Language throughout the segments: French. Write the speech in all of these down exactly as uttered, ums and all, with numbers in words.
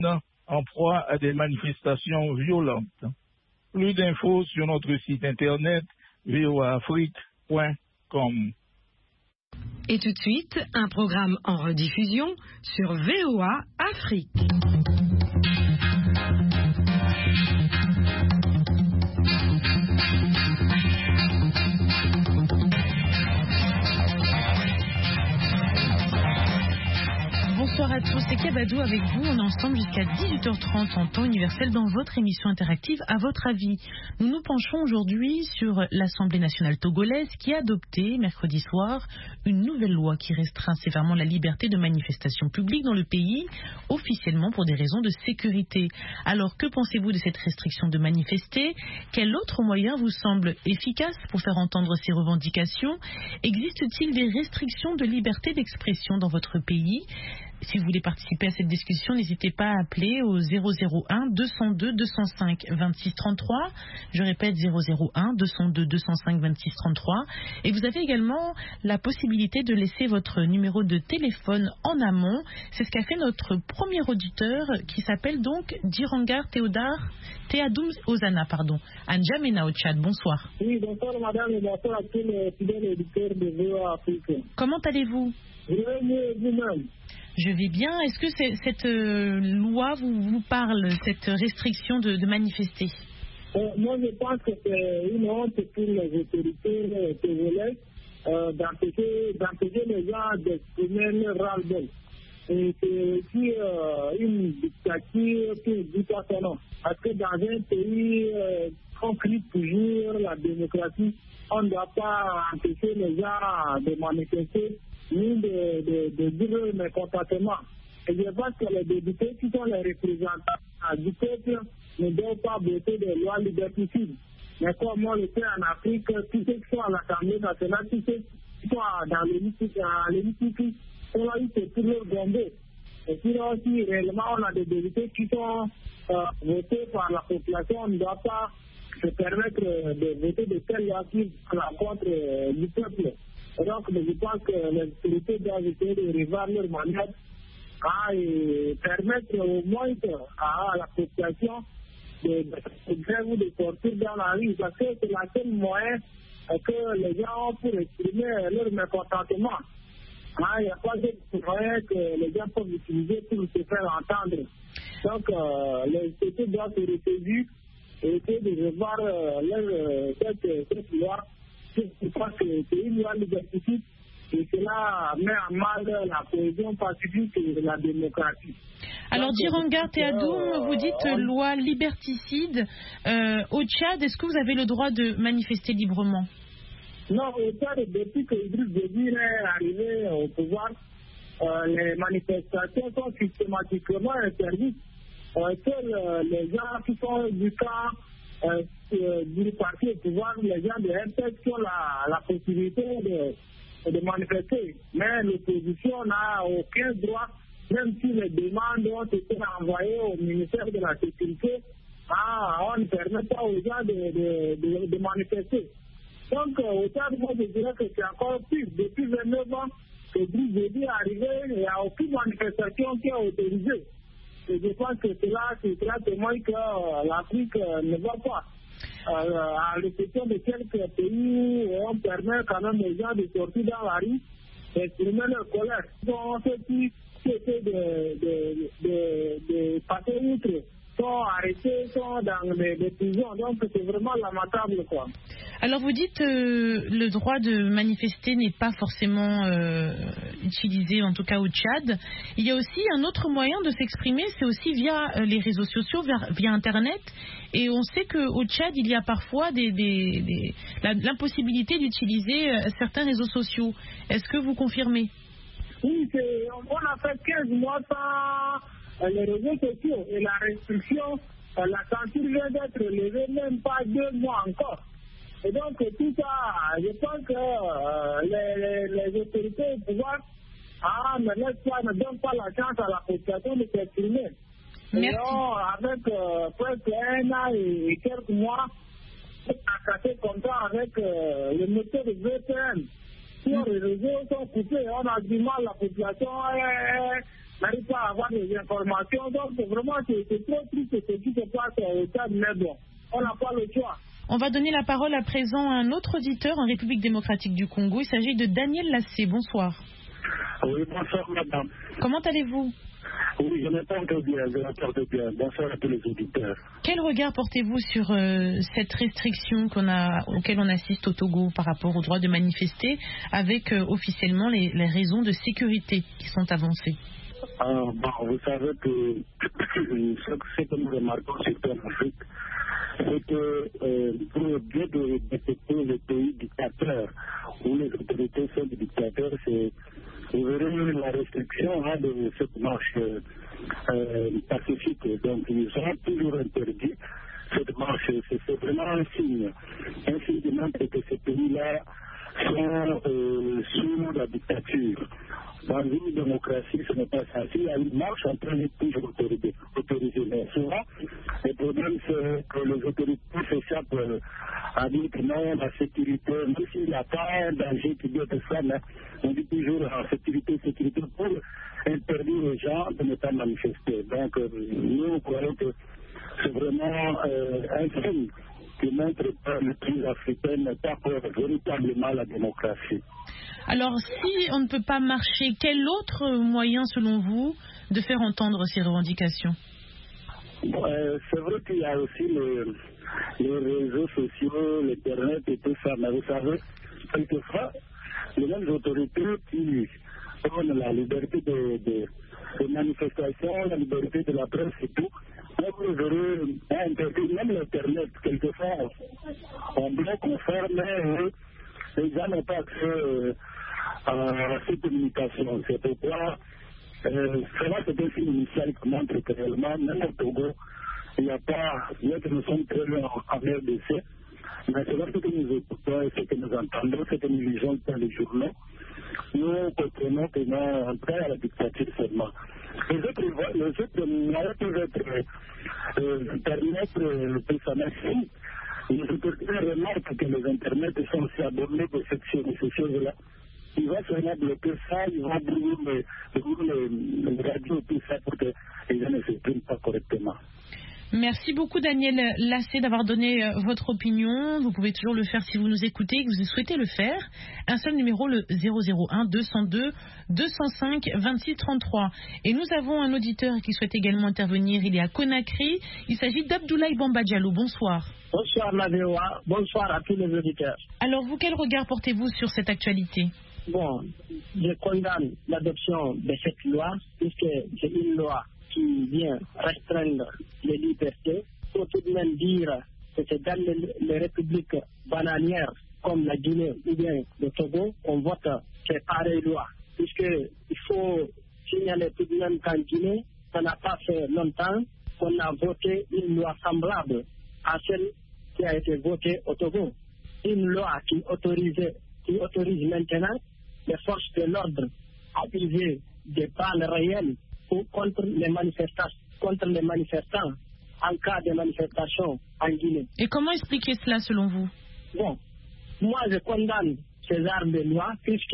en proie à des manifestations violentes. Plus d'infos sur notre site internet v o a afrique point com. Et tout de suite, un programme en rediffusion sur V O A Afrique. Bonsoir à tous, c'est Kabadou avec vous. On est ensemble jusqu'à dix-huit heures trente en temps universel dans votre émission interactive À votre avis. Nous nous penchons aujourd'hui sur l'Assemblée nationale togolaise qui a adopté mercredi soir une nouvelle loi qui restreint sévèrement la liberté de manifestation publique dans le pays, officiellement pour des raisons de sécurité. Alors que pensez-vous de cette restriction de manifester? Quel autre moyen vous semble efficace pour faire entendre ces revendications? Existe-t-il des restrictions de liberté d'expression dans votre pays? Si vous voulez participer à cette discussion, n'hésitez pas à appeler au zéro zéro un deux cent deux deux cent cinq vingt-six trente-trois. Je répète zéro zéro un deux cent deux deux cent cinq vingt-six trente-trois. Et vous avez également la possibilité de laisser votre numéro de téléphone en amont. C'est ce qu'a fait notre premier auditeur qui s'appelle donc Dirangar Théodore Théadoum Ozana, pardon, à N'Djamena au Tchad. Bonsoir. Oui, bonsoir madame et bonsoir à tous les fidèles éditeurs de V O A Afrique. Comment allez-vous? Je vais mieux vous-même. Je vais bien. Est-ce que c'est, cette euh, loi vous, vous parle, cette restriction de, de manifester? euh, Moi, je pense que c'est une honte pour les autorités togolaises euh, d'empêcher, d'empêcher les gens d'exprimer leur ras-le-bol. Et c'est aussi euh, une dictature qui ne dit pas son nom. Parce que dans un pays euh, qu'on crie toujours la démocratie, on ne doit pas empêcher les gens de manifester ni de, de, de dire leur mécontentement. Et je pense que les députés qui sont les représentants du peuple ne doivent pas voter des lois liberticides. Mais comme on le fait en Afrique, tous ceux qui sont à l'Assemblée nationale, tous ceux qui sont dans l'hémicycle, sont là, c'est pour leur bomber. Et sinon, aussi, réellement, on a des députés qui sont euh, votés par la population, on ne doit pas se permettre de voter de telles lois qui sont à l'encontre euh, du peuple. Et donc, je pense que les autorités doivent essayer de revoir leur manière à et permettre au moins à la population de, de grève ou de sortir dans la rue, parce que c'est la seule moyen que les gens ont pour exprimer leur mécontentement. Il n'y a pas d'autre moyen que les gens peuvent utiliser pour se faire entendre. Donc, euh, les autorités doivent se ressaisir et essayer de revoir euh, leur, euh, cette, cette loi. Je crois que c'est une loi liberticide et cela met en mal la cohésion pacifique et la démocratie. Alors, Dirangar Théadoum, vous dites euh, loi liberticide. Euh, au Tchad, est-ce que vous avez le droit de manifester librement? Non, au Tchad, depuis que Idriss Déby est arrivé au pouvoir, euh, les manifestations sont systématiquement interdites. Euh, seuls euh, les gens qui sont du camp Euh, euh, du parti au pouvoir, les gens de M P S qui ont la, la possibilité de, de manifester. Mais l'opposition n'a aucun droit, même si les demandes ont été envoyées au ministère de la Sécurité, ah, on ne permet pas aux gens de, de, de, de manifester. Donc, euh, au Tchad, moi, je dirais que c'est encore plus. Depuis vingt-neuf ans que Idriss Déby est arrivé, il n'y a aucune manifestation qui est autorisée. Et je pense que cela, c'est cela témoigne que euh, l'Afrique euh, ne va pas. Euh, à l'exception de quelques pays où on permet quand même aux gens de sortir dans la rue, d'exprimer leur colère. Donc, ceux qui, qui essaient de, de, de, de passer outre sont arrêtés, sont dans les, les prisons. Donc, c'est vraiment lamentable, quoi. Alors vous dites euh, le droit de manifester n'est pas forcément euh, utilisé, en tout cas au Tchad. Il y a aussi un autre moyen de s'exprimer, c'est aussi via euh, les réseaux sociaux, via, via Internet. Et on sait qu'au Tchad, il y a parfois des, des, des, la, l'impossibilité d'utiliser euh, certains réseaux sociaux. Est-ce que vous confirmez? Oui, c'est, on a fait quinze mois sans euh, les réseaux sociaux. Et la restriction, euh, la censure vient d'être levée, même pas deux mois encore. Et donc, tout ça, je pense que euh, les, les, les autorités au pouvoir ah, ne, laissent pas, ne donnent pas la chance à la population de s'exprimer. Et on, avec euh, presque un an et, et quelques mois, à casser comme ça avec euh, le métier de V P N. Si les réseaux sont coupés, on a du mal, la population est, n'arrivent pas à avoir des informations. Donc, vraiment, c'est trop triste ce qui se passe au Tchad, mais bon, on n'a pas le choix. On va donner la parole à présent à un autre auditeur en République démocratique du Congo. Il s'agit de Daniel Lassé. Bonsoir. Oui, bonsoir, madame. Comment allez-vous? Oui, je m'entends très bien, je m'entends très bien. Bonsoir à tous les auditeurs. Quel regard portez-vous sur euh, cette restriction qu'on a, auquel on assiste au Togo par rapport au droit de manifester, avec euh, officiellement les, les raisons de sécurité qui sont avancées? Ah, bon, vous savez que ce que nous remarquons surtout en Afrique, c'est que euh, pour le bien de détecter les pays dictateurs où les autorités sont des dictateurs, c'est, vous verrez la restriction hein, de cette marche euh, pacifique. Donc ils ont toujours interdit cette marche. C'est, c'est vraiment un signe. Un signe qui montre que ces pays-là sont euh, sous la dictature. Dans une démocratie, ce n'est pas ça. S'il y a une marche, on peut être toujours autorisé. autorisé. Mais souvent, le problème, c'est que les autorités s'échappent à dire que non, la sécurité, même s'il n'y a pas un danger qui doit être ça, mais on dit toujours en sécurité, sécurité, pour interdire aux gens de ne pas manifester. Donc, nous, nous croyons que c'est vraiment euh, un signe qui montre que le pays africain n'est pas véritablement la démocratie. Alors, si on ne peut pas marcher, quel autre moyen, selon vous, de faire entendre ces revendications? euh, C'est vrai qu'il y a aussi les, les réseaux sociaux, l'Internet et tout ça, mais vous savez, quelquefois, les mêmes autorités qui donnent la liberté de, de, de manifestation, la liberté de la presse et tout, même vous verrez, même l'Internet, quelquefois, on bloque, on ferme, mais les gens n'ont pas accès euh, à cette communication. C'est pourquoi, euh, vraiment, c'est un signe initial qui montre que réellement, même au Togo, il n'y a pas, bien que nous sommes très loin en R D C, mais c'est lorsque nous écoutons et ce que nous entendons, ce que nous lisons dans les journaux, nous comprenons que nous entrons à la dictature seulement. Les autres, les autres moyens peuvent être euh, permettre le personnel. Les autorités remarquent que les internets sont aussi abonnés de ces choses-là. Ils vont seulement bloquer ça, ils vont brouiller les, les, les radios et tout ça pour que les gens ne s'expriment pas correctement. Merci beaucoup Daniel Lassé d'avoir donné euh, votre opinion. Vous pouvez toujours le faire si vous nous écoutez et que vous souhaitez le faire. Un seul numéro, le zéro zéro un deux cent deux deux cent cinq vingt-six trente-trois. Et nous avons un auditeur qui souhaite également intervenir. Il est à Conakry. Il s'agit d'Abdoulaye Bamba Diallo. Bonsoir. Bonsoir Nadewa, bonsoir à tous les auditeurs. Alors vous, quel regard portez-vous sur cette actualité? Bon, je condamne l'adoption de cette loi puisque c'est une loi qui vient restreindre les libertés. Il faut tout de même dire que c'est dans les, les républiques bananières comme la Guinée ou bien le Togo qu'on vote ces pareilles lois. Puisqu'il faut signaler tout de même qu'en Guinée, ça n'a pas fait longtemps qu'on a voté une loi semblable à celle qui a été votée au Togo. Une loi qui, autorisait, qui autorise maintenant les forces de l'ordre à utiliser des balles réelles contre les manifestants, contre les manifestants en cas de manifestation en Guinée. Et comment expliquer cela selon vous? Bon, moi je condamne ces armes de loi puisque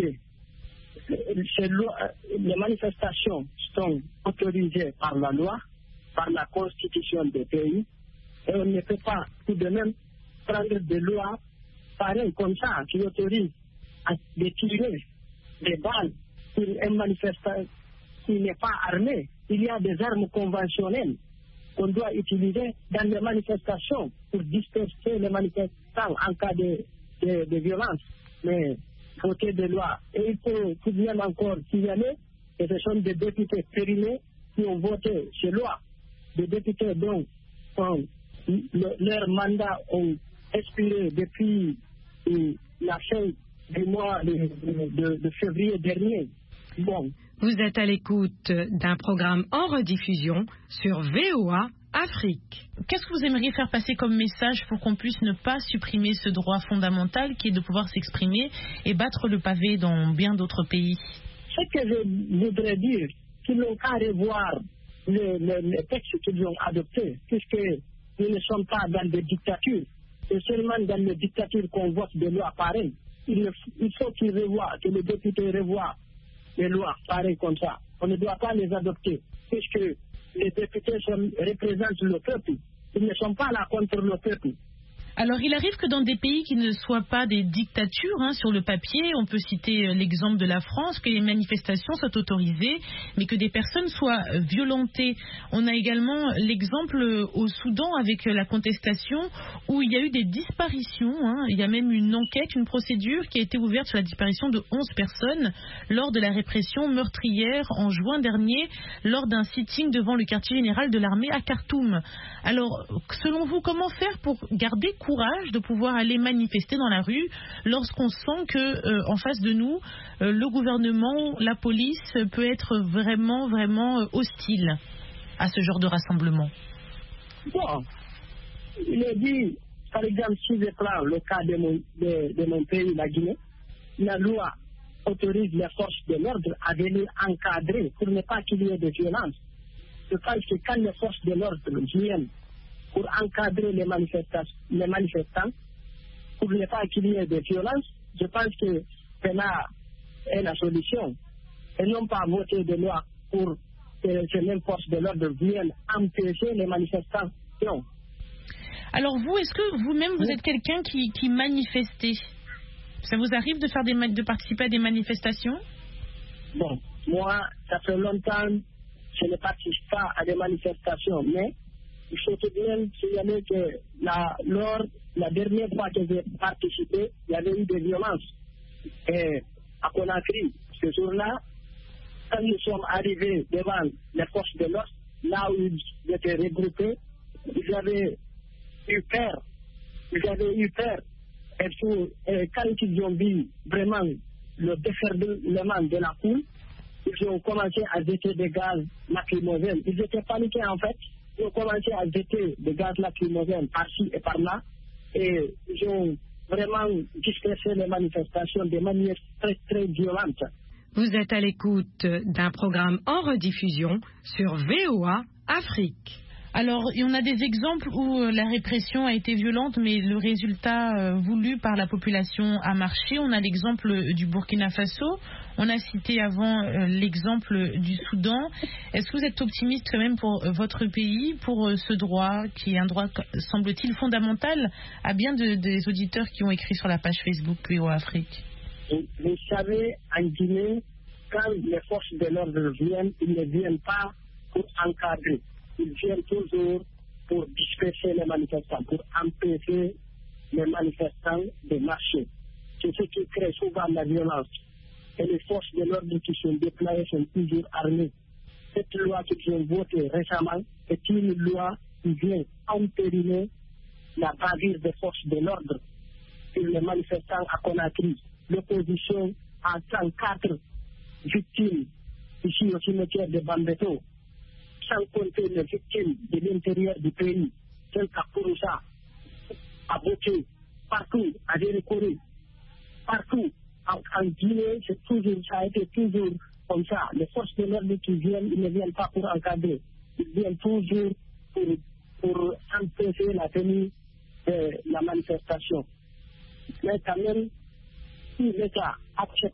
ces lois, les manifestations sont autorisées par la loi, par la constitution des pays, et on ne peut pas tout de même prendre des lois pareilles comme ça qui autorisent à tirer des balles sur un manifestant qui n'est pas armé. Il y a des armes conventionnelles qu'on doit utiliser dans les manifestations pour disperser les manifestants en cas de, de, de violence. Mais voter des lois. Et il faut tout de même encore signaler que ce sont des députés périmés qui ont voté ces lois. Des députés dont ont, le, leur mandat ont expiré depuis euh, la fin du mois de, de, de février dernier. Bon. Vous êtes à l'écoute d'un programme en rediffusion sur V O A Afrique. Qu'est-ce que vous aimeriez faire passer comme message pour qu'on puisse ne pas supprimer ce droit fondamental qui est de pouvoir s'exprimer et battre le pavé dans bien d'autres pays? Ce que je voudrais dire, qu'ils n'ont qu'à revoir les, les, les textes qu'ils ont adoptés, puisque nous ne sommes pas dans des dictatures. C'est seulement dans les dictatures qu'on vote des lois pareilles. Il, il faut qu'ils revoient, que les députés revoient les lois pareilles comme ça. on ne doit pas les adopter, puisque les députés sont, représentent le peuple. Ils ne sont pas là contre le peuple. Alors, il arrive que dans des pays qui ne soient pas des dictatures, hein, sur le papier, on peut citer l'exemple de la France, que les manifestations soient autorisées, mais que des personnes soient violentées. On a également l'exemple au Soudan avec la contestation où il y a eu des disparitions. Hein. Il y a même une enquête, une procédure qui a été ouverte sur la disparition de onze personnes lors de la répression meurtrière en juin dernier, lors d'un sitting devant le quartier général de l'armée à Khartoum. Alors, selon vous, comment faire pour garder courage de pouvoir aller manifester dans la rue lorsqu'on sent que euh, en face de nous euh, le gouvernement, la police peut être vraiment vraiment euh, hostile à ce genre de rassemblement? Bon, il est dit, par exemple, si je prends le cas de mon, de, de mon pays, la Guinée, la loi autorise les forces de l'ordre à venir encadrer pour ne pas qu'il y ait de violence. Je pense que quand les forces de l'ordre viennent pour encadrer les, les manifestants, pour ne pas qu'il y ait de violence, je pense que c'est là est la solution. Et non pas voter des lois pour que ces mêmes forces de l'ordre viennent empêcher les manifestations. Alors vous, est-ce que vous-même vous êtes quelqu'un qui, qui manifestait? Ça vous arrive de, faire des, de participer à des manifestations? Bon, moi, ça fait longtemps que je ne participe pas à des manifestations, mais il faut tout de même signaler que la, lors la dernière fois que j'ai participé, il y avait eu des violences. Et à Conakry, ce jour-là, quand nous sommes arrivés devant les forces de l'ordre, là où ils étaient regroupés, ils avaient eu peur. Ils avaient eu peur. Et, pour, et quand ils ont vu vraiment le déferlement de la foule, ils ont commencé à jeter des gaz lacrymogènes. Ils étaient paniqués en fait. Ils ont commencé à jeter des gaz lacrymogènes par-ci et par-là. Et ils ont vraiment dispersé les manifestations de manière très très violente. Vous êtes à l'écoute d'un programme en rediffusion sur V O A Afrique. Alors, on a des exemples où la répression a été violente, mais le résultat euh, voulu par la population a marché. On a l'exemple du Burkina Faso. On a cité avant euh, l'exemple du Soudan. Est-ce que vous êtes optimiste quand même pour euh, votre pays, pour euh, ce droit, qui est un droit, semble-t-il, fondamental à bien de, des auditeurs qui ont écrit sur la page Facebook V O A Afrique? Vous savez, en Guinée, quand les forces de l'ordre viennent, ils ne viennent pas pour encadrer. Ils viennent toujours pour disperser les manifestants, pour empêcher les manifestants de marcher. C'est ce qui crée souvent la violence. Et les forces de l'ordre qui sont déployées sont toujours armées. Cette loi qu'ils ont votée récemment est une loi qui vient entériner la bavure des forces de l'ordre sur les manifestants à Conakry. L'opposition a trente-quatre victimes ici au cimetière de Bambeto, sans compter les victimes de l'intérieur du pays, telles qu'à Kouroussa, à Boké, partout, à Dérikori, partout, en, en Guinée, c'est toujours, ça a été toujours comme ça. Les forces de l'ordre qui viennent, ils ne viennent pas pour encadrer, ils viennent toujours pour, pour empêcher la tenue de la manifestation. Mais quand même, si l'État accepte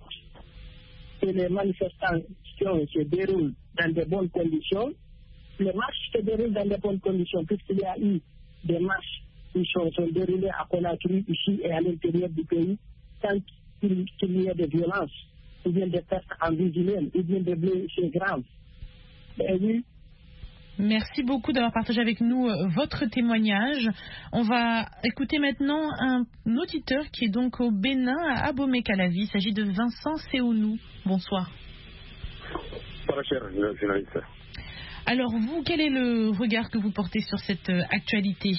que les manifestations se déroulent dans de bonnes conditions, les marches se déroulent dans de bonnes conditions, puisqu'il y a eu des marches qui sont, sont déroulées à Conakry, ici et à l'intérieur du pays, sans qu'il, qu'il y ait de violence, ou bien de pertes en vie humaine, ou bien de blessés graves. Et oui. Merci beaucoup d'avoir partagé avec nous votre témoignage. On va écouter maintenant un auditeur qui est donc au Bénin, à Abomey-Calavi. Il s'agit de Vincent Séounou. Bonsoir. Bonsoir, cher journaliste. Alors vous, quel est le regard que vous portez sur cette actualité?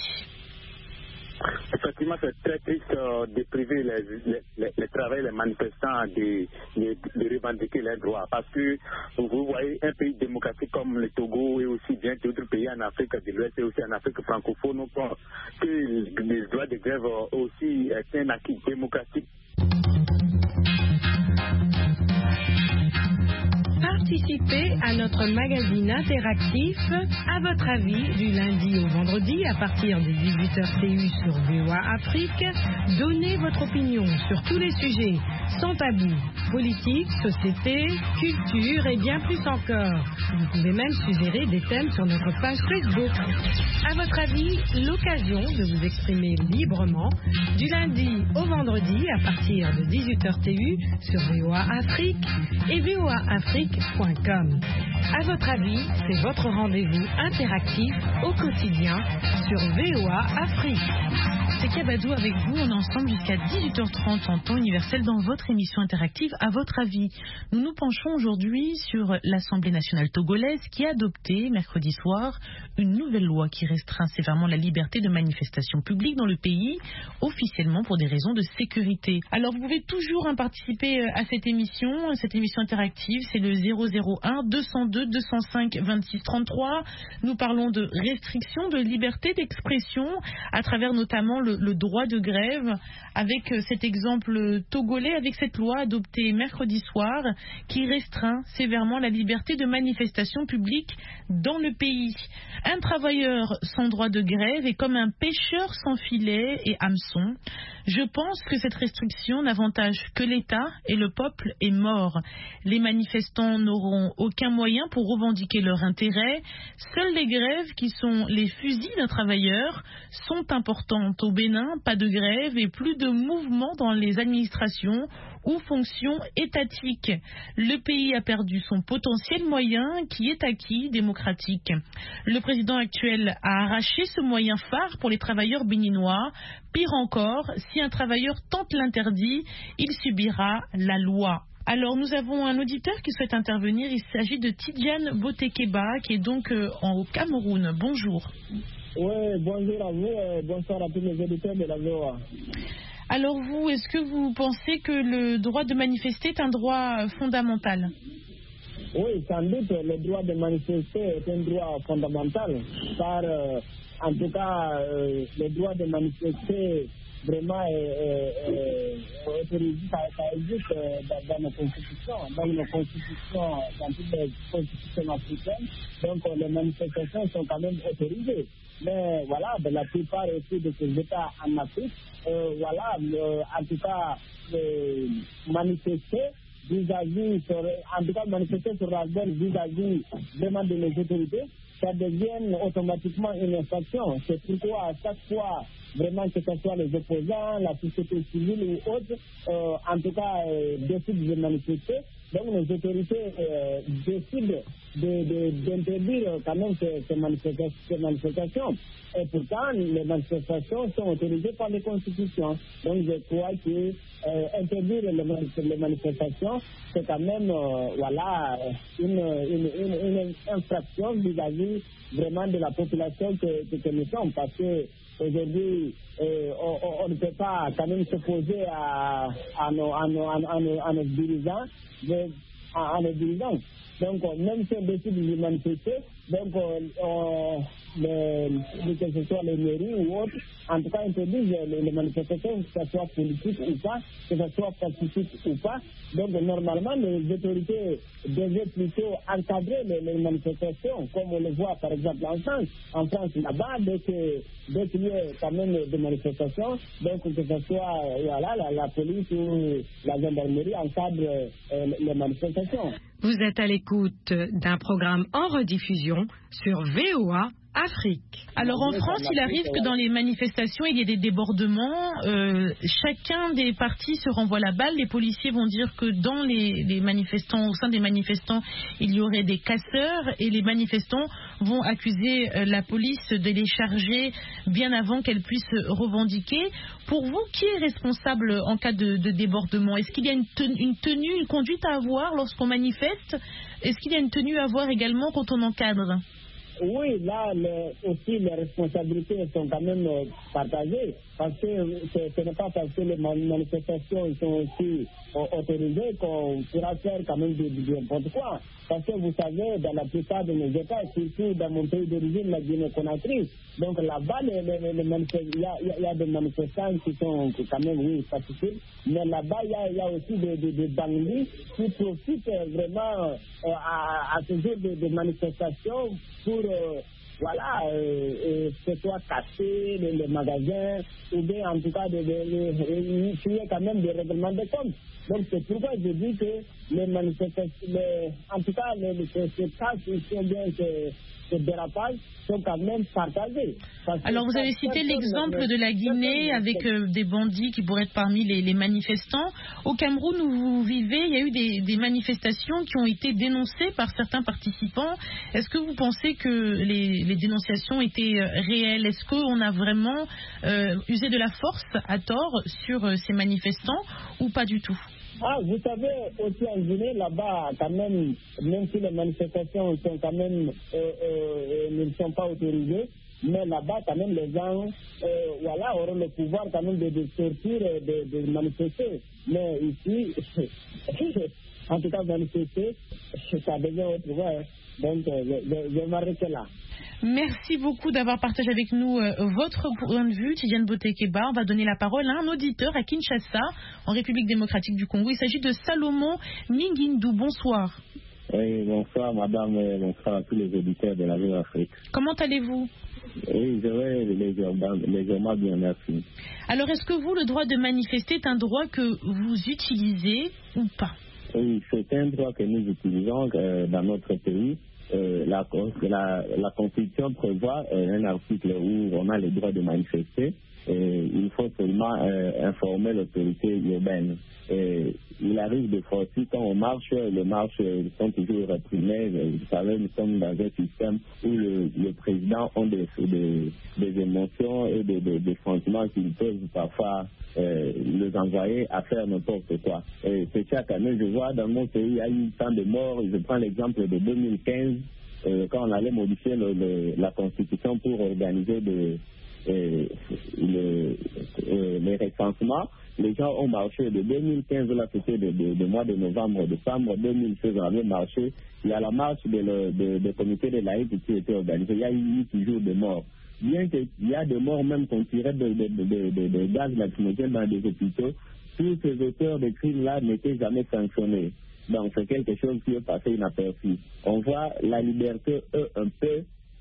Effectivement, c'est très triste euh, de priver les, les, les, les travailleurs, les manifestants de, de, de revendiquer leurs droits. Parce que vous voyez, un pays démocratique comme le Togo et aussi bien d'autres pays en Afrique de l'Ouest et aussi en Afrique francophone, nous pensons que les droits de grève aussi est un acquis démocratique. Participez à notre magazine interactif À votre avis du lundi au vendredi à partir de dix-huit heures T U sur V O A Afrique. Donnez votre opinion sur tous les sujets sans tabou, politique, société, culture et bien plus encore. Vous pouvez même suggérer des thèmes sur notre page Facebook. À votre avis, l'occasion de vous exprimer librement du lundi au vendredi à partir de dix-huit heures T U sur V O A Afrique et V O A Afrique point com. À votre avis, c'est votre rendez-vous interactif au quotidien sur V O A Afrique. C'est Kabadou avec vous, on est ensemble jusqu'à dix-huit heures trente en temps universel dans votre émission interactive À votre avis. Nous nous penchons aujourd'hui sur l'Assemblée nationale togolaise qui a adopté mercredi soir une nouvelle loi qui restreint sévèrement la liberté de manifestation publique dans le pays, officiellement pour des raisons de sécurité. Alors vous pouvez toujours hein, participer à cette émission, cette émission interactive, c'est le zéro zéro un deux zéro deux deux zéro cinq vingt-six trente-trois. Nous parlons de restriction de liberté d'expression à travers notamment le, le droit de grève, avec cet exemple togolais, avec cette loi adoptée mercredi soir qui restreint sévèrement la liberté de manifestation publique dans le pays. Un travailleur sans droit de grève est comme un pêcheur sans filet et hameçon. Je pense que cette restriction n'avantage que l'État et le peuple est mort. Les manifestants n'auront aucun moyen pour revendiquer leurs intérêts. Seules les grèves qui sont les fusils d'un travailleur sont importantes. Au Bénin, pas de grève et plus de mouvements dans les administrations ou fonctions étatiques. Le pays a perdu son potentiel moyen qui est acquis démocratique. Le président actuel a arraché ce moyen phare pour les travailleurs béninois. Pire encore, si un travailleur tente l'interdit, il subira la loi. Alors nous avons un auditeur qui souhaite intervenir. Il s'agit de Tidjane Botekeba qui est donc euh, en, au Cameroun. Bonjour. Oui, bonjour à vous et bonsoir à tous les auditeurs de la V O A. Alors vous, est-ce que vous pensez que le droit de manifester est un droit fondamental? Oui, sans doute, le droit de manifester est un droit fondamental, car euh, en tout cas, euh, le droit de manifester vraiment est, est, est autorisé, ça, ça existe dans, dans nos constitutions, dans nos constitutions, dans toutes les constitutions africaines, donc les manifestations sont quand même autorisées. Mais voilà, de la plupart aussi de ces États en Afrique, euh, voilà, euh, en tout cas, euh, manifester vis-à-vis, sur, en tout cas, manifester sur la base vis-à-vis vraiment de les autorités, ça devient automatiquement une infraction. C'est pourquoi à chaque fois, vraiment que ce soit les opposants, la société civile ou autres, euh, en tout cas, euh, décident de manifester. Donc les autorités euh, décident d'interdire de, de, quand même ces, ces, manifestations, ces manifestations. Et pourtant, les manifestations sont autorisées par les constitutions. Donc je crois que euh, interdire les, les manifestations, c'est quand même euh, voilà, une, une, une, une infraction vis-à-vis vraiment de la population que, que, que nous sommes. Parce que aujourd'hui, euh, on, on ne peut pas quand même s'opposer à, à, nos, à, nos, à, nos, à nos dirigeants. De, à, à nos dirigeants. Donc, même si on décide de manifester, donc, on, les, que ce soit les mairies ou autres, en tout cas, interdisent les, les manifestations, que ce soit politique ou pas, que ce soit pacifique ou pas. Donc, normalement, les autorités devaient plutôt encadrer les, les manifestations, comme on le voit par exemple en France. En France, là-bas, dès que dès qu'il y a quand même des manifestations, donc que ce soit voilà, la, la police ou la gendarmerie encadre euh, les manifestations. Vous êtes à l'écoute d'un programme en rediffusion sur V O A Afrique. Alors en France, il arrive que dans les manifestations, il y ait des débordements. Euh, chacun des partis se renvoie la balle. Les policiers vont dire que dans les, les manifestants, au sein des manifestants, il y aurait des casseurs et les manifestants vont accuser euh, la police de les charger bien avant qu'elle puisse revendiquer. Pour vous, qui est responsable en cas de, de débordement? Est-ce qu'il y a une tenue, une tenue, une conduite à avoir lorsqu'on manifeste? Est-ce qu'il y a une tenue à avoir également quand on encadre? oui, là le, aussi les responsabilités sont quand même euh, partagées, parce que ce n'est pas parce que les manifestations sont aussi euh, autorisées qu'on pourra faire quand même de, de n'importe quoi. Parce que vous savez, dans la plupart de nos États, surtout dans mon pays d'origine, la Guinée-Conakry, donc là-bas, les, les, les il y, y, y a des manifestants qui sont quand même, oui, pacifiques, mais là-bas, il y, y a aussi des, des, des bandits qui profitent vraiment euh, à, à ce genre de, de manifestations pour... Euh, voilà, euh, euh, que ce soit casser les, les magasins, ou bien en tout cas de, de, de, de créer quand même des règlements de compte. Donc c'est pourquoi je dis que les manifestations, les, en tout cas les, les, ces cas, ou bien ces, ces dérapages sont quand même partagés. Alors vous avez cité l'exemple de la Guinée avec euh, des bandits qui pourraient être parmi les, les manifestants. Au Cameroun où vous vivez, il y a eu des, des manifestations qui ont été dénoncées par certains participants. Est-ce que vous pensez que les, les dénonciations étaient réelles? Est-ce qu'on a vraiment euh, usé de la force à tort sur euh, ces manifestants ou pas du tout? Ah, vous savez, aussi en Guinée, là-bas, quand même, même si les manifestations sont quand même, euh, euh, ne sont pas autorisées, mais là-bas, quand même, les gens, euh, voilà, auront le pouvoir quand même de, de sortir, de, de manifester. Mais ici, en tout cas, manifester, ça devient autre chose. Donc, euh, je, je, je m'arrête là. Merci beaucoup d'avoir partagé avec nous euh, votre point de vue, Tidiane Botekeba. On va donner la parole à un auditeur à Kinshasa, en République démocratique du Congo. Il s'agit de Salomon Mingindu. Bonsoir. Oui, bonsoir madame, et bonsoir à tous les auditeurs de la Voix d'Afrique. Comment allez-vous? Oui, je vais légèrement, légèrement bien, merci. Alors, est-ce que vous, le droit de manifester est un droit que vous utilisez ou pas? Oui, c'est un droit que nous utilisons euh, dans notre pays. Euh, la, la, la Constitution prévoit euh, un article où on a le droit de manifester. Et il faut seulement euh, informer l'autorité urbaine. Et il arrive des fois aussi quand on marche, les marches sont toujours réprimées. Vous savez, nous sommes dans un système où le, le président a des, des, des émotions et des, des, des sentiments qui peuvent parfois euh, les envoyer à faire n'importe quoi. Et c'est chaque année, je vois dans mon pays, il y a eu tant de morts. Je prends l'exemple de deux mille quinze, euh, quand on allait modifier le, le, la Constitution pour organiser des Et le, euh, les recensements, les gens ont marché de deux mille quinze, là c'était de, de, de mois de novembre, décembre deux mille seize, on avait marché. Il y a la marche des de, de, de comités de laïcs qui a été organisée. Il y a eu toujours des morts. Bien qu'il y a des morts même qu'on tirait de, de, de, de, de, de gaz lacrymogène dans des hôpitaux, tous ces auteurs de crimes-là n'étaient jamais sanctionnés. Donc c'est quelque chose qui est passé inaperçu. On voit la liberté eux, un peu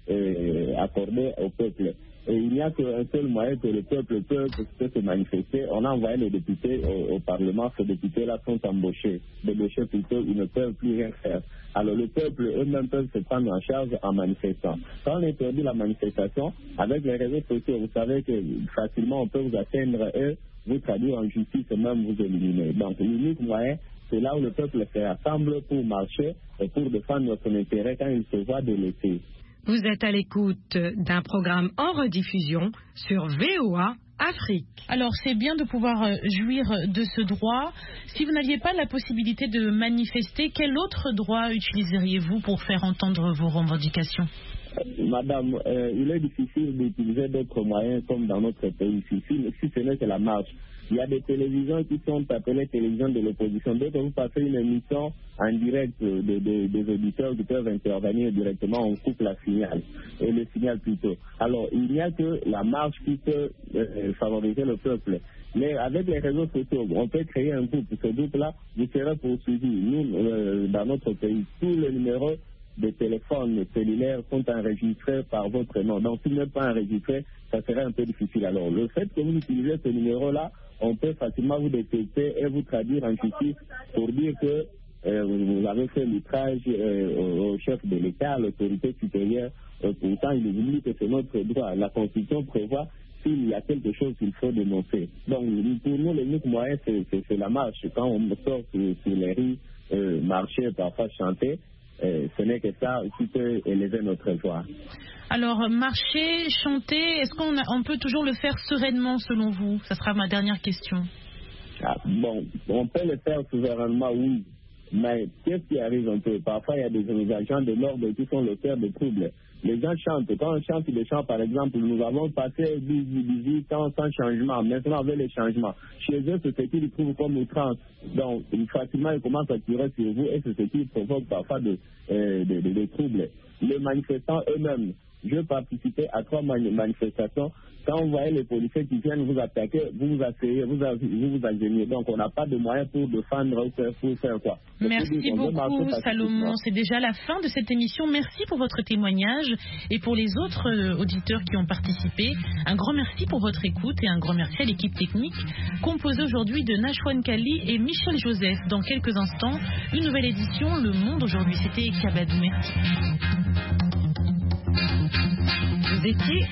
euh, accordée au peuple. Et il n'y a qu'un seul moyen que le peuple peut, peut se manifester. On a envoyé les députés au, au Parlement. Ces députés-là sont embauchés. Débauchés plutôt, ils ne peuvent plus rien faire. Alors le peuple eux-mêmes peuvent se prendre en charge en manifestant. Quand on interdit la manifestation, avec les réseaux sociaux, vous savez que facilement on peut vous atteindre et vous traduire en justice et même vous éliminer. Donc l'unique moyen, c'est là où le peuple se rassemble pour marcher et pour défendre son intérêt quand il se voit délaissé. Vous êtes à l'écoute d'un programme en rediffusion sur V O A Afrique. Alors, c'est bien de pouvoir jouir de ce droit. Si vous n'aviez pas la possibilité de manifester, quel autre droit utiliseriez-vous pour faire entendre vos revendications? Madame, euh, il est difficile d'utiliser d'autres moyens comme dans notre pays, si, si ce n'est que la marche. Il y a des télévisions qui sont appelées télévisions de l'opposition. D'autres, vous passez une émission en direct de, de, des auditeurs qui peuvent intervenir directement, on coupe la signal, et le signal plutôt. Alors, il n'y a que la marche qui peut euh, favoriser le peuple. Mais avec les réseaux sociaux, on peut créer un groupe. Ce groupe-là, vous serez poursuivi. Nous, euh, dans notre pays, tous les numéros de téléphones cellulaires sont enregistrés par votre nom. Donc, s'il n'est pas enregistré, ça serait un peu difficile. Alors, le fait que vous utilisez ce numéro-là, on peut facilement vous détecter et vous traduire en justice pour dire que euh, vous avez fait l'outrage euh, au, au chef de l'État, à l'autorité supérieure. Euh, pourtant, il oublie que c'est notre droit. La Constitution prévoit s'il y a quelque chose qu'il faut dénoncer. Donc, pour nous, l'unique moyen, c'est, c'est, c'est la marche. Quand on sort sur, sur les rues, euh, marcher, parfois chanter, euh, ce n'est que ça qui peut élever notre voix. Alors, marcher, chanter, est-ce qu'on a, on peut toujours le faire sereinement selon vous? Ça sera ma dernière question. Ah, bon, on peut le faire souverainement, oui. Mais qu'est-ce qui arrive un peu? Parfois, il y a des agents de l'ordre qui sont l'auteur de troubles. les gens chantent. Quand on chante des chants, par exemple, nous avons passé dix-huit ans sans changement. Maintenant, avec les changements, chez eux, c'est ce qu'ils trouvent comme outrance. Donc, facilement, ils commencent à tirer sur vous et c'est ce qui provoque parfois des de, de, de, de troubles. Les manifestants eux-mêmes, je participais à trois mani manifestations. Quand vous voyez les policiers qui viennent vous attaquer, vous vous asseyez, vous vous, vous ingéniez. Donc, on n'a pas de moyens pour défendre ou faire, pour faire quoi. Merci dire, beaucoup, Salomon. C'est déjà la fin de cette émission. Merci pour votre témoignage et pour les autres euh, auditeurs qui ont participé. Un grand merci pour votre écoute et un grand merci à l'équipe technique composée aujourd'hui de Nashwan Kali et Michel Joseph. Dans quelques instants, une nouvelle édition, Le Monde aujourd'hui. C'était Kabadou. Merci. Vous étiez